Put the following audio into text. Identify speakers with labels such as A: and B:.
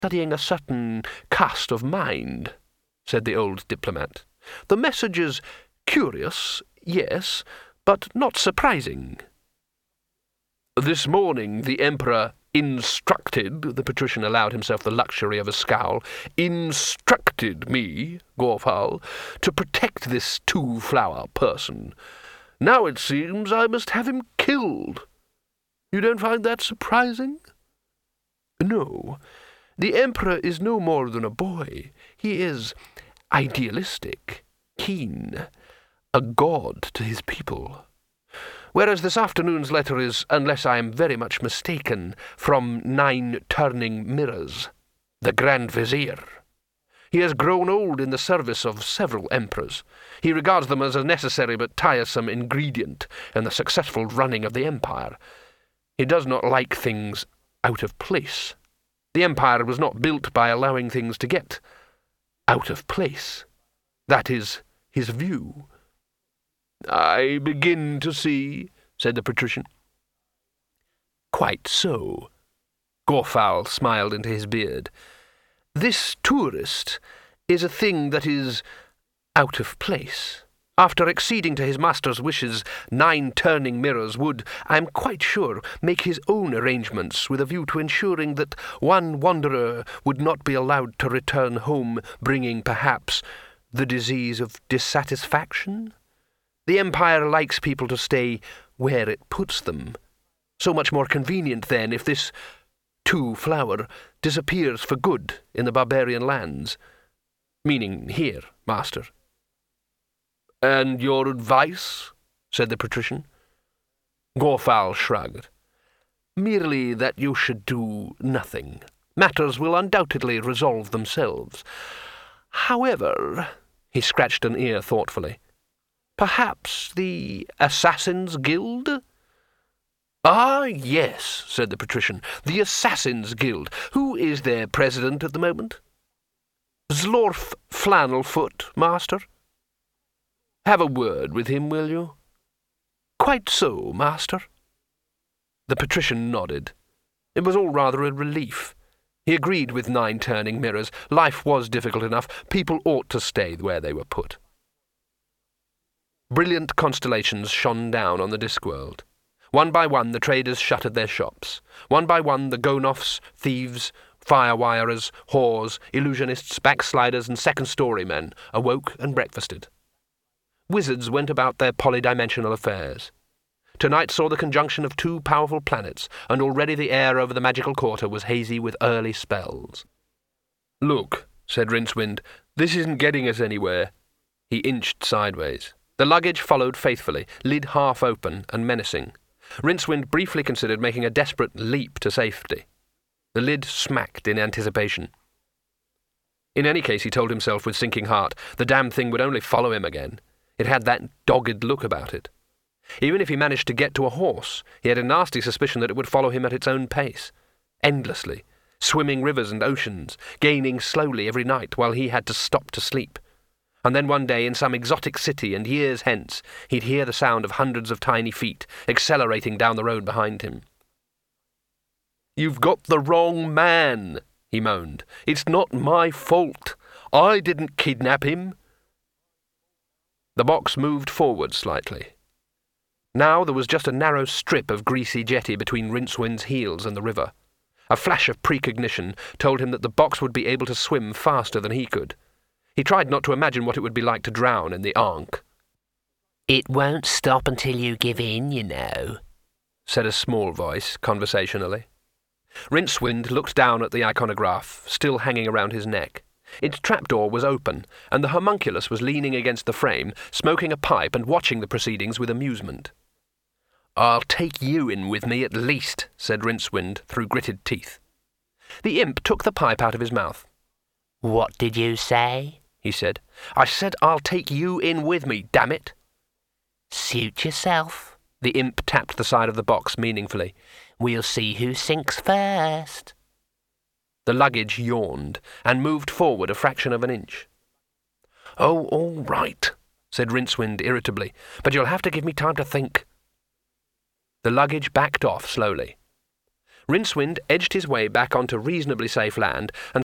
A: studying a certain cast of mind," said the old diplomat. "The message is curious, yes, but not surprising." "This morning the Emperor instructed," the patrician allowed himself the luxury of a scowl, "instructed me, Gorfal, to protect this two-flower person. Now it seems I must have him killed. You don't find that surprising?" "No. The Emperor is no more than a boy. He is idealistic, keen, a god to his people. Whereas this afternoon's letter is, unless I am very much mistaken, from 9 Turning Mirrors, the Grand Vizier. He has grown old in the service of several emperors. He regards them as a necessary but tiresome ingredient in the successful running of the empire. He does not like things out of place. The empire was not built by allowing things to get out of place. That is his view." "I begin to see," said the patrician. "Quite so." Gorfal smiled into his beard. "This tourist is a thing that is out of place. After acceding to his master's wishes, 9 Turning Mirrors would, I am quite sure, make his own arrangements with a view to ensuring that one wanderer would not be allowed to return home bringing, perhaps, the disease of dissatisfaction. The Empire likes people to stay where it puts them. So much more convenient, then, if this two-flower disappears for good in the barbarian lands. Meaning here, master." "And your advice?" said the patrician. Gorfal shrugged. "Merely that you should do nothing. Matters will undoubtedly resolve themselves. However," he scratched an ear thoughtfully, "perhaps the Assassin's Guild?" "Ah, yes," said the patrician, "the Assassin's Guild. Who is their president at the moment?" "Zlorf Flannelfoot, master." "Have a word with him, will you?" "Quite so, master." The patrician nodded. It was all rather a relief. He agreed with 9 Turning Mirrors. Life was difficult enough. People ought to stay where they were put. Brilliant constellations shone down on the Discworld. One by one the traders shuttered their shops. One by one the Gonoffs, thieves, firewirers, whores, illusionists, backsliders, and second-story men awoke and breakfasted. Wizards went about their polydimensional affairs. Tonight saw the conjunction of 2 powerful planets, and already the air over the magical quarter was hazy with early spells. "Look," said Rincewind, "this isn't getting us anywhere." He inched sideways. The luggage followed faithfully, lid half open and menacing. Rincewind briefly considered making a desperate leap to safety. The lid smacked in anticipation. In any case, he told himself with sinking heart, the damned thing would only follow him again. It had that dogged look about it. Even if he managed to get to a horse, he had a nasty suspicion that it would follow him at its own pace, endlessly, swimming rivers and oceans, gaining slowly every night while he had to stop to sleep. And then one day in some exotic city and years hence, he'd hear the sound of hundreds of tiny feet accelerating down the road behind him. "You've got the wrong man," he moaned. "It's not my fault. I didn't kidnap him." The box moved forward slightly. Now there was just a narrow strip of greasy jetty between Rincewind's heels and the river. A flash of precognition told him that the box would be able to swim faster than he could. He tried not to imagine what it would be like to drown in the Ankh.
B: "It won't stop until you give in, you know,"
A: said a small voice, conversationally. Rincewind looked down at the iconograph, still hanging around his neck. Its trapdoor was open, and the homunculus was leaning against the frame, smoking a pipe and watching the proceedings with amusement. "I'll take you in with me at least," said Rincewind through gritted teeth. The imp took the pipe out of his mouth.
B: "What did you say?"
A: he said. "I said I'll take you in with me, damn it."
B: "Suit yourself."
A: The imp tapped the side of the box meaningfully.
B: "We'll see who sinks first."
A: The luggage yawned and moved forward a fraction of an inch. "Oh, all right," said Rincewind irritably, "but you'll have to give me time to think." The luggage backed off slowly. Rincewind edged his way back onto reasonably safe land and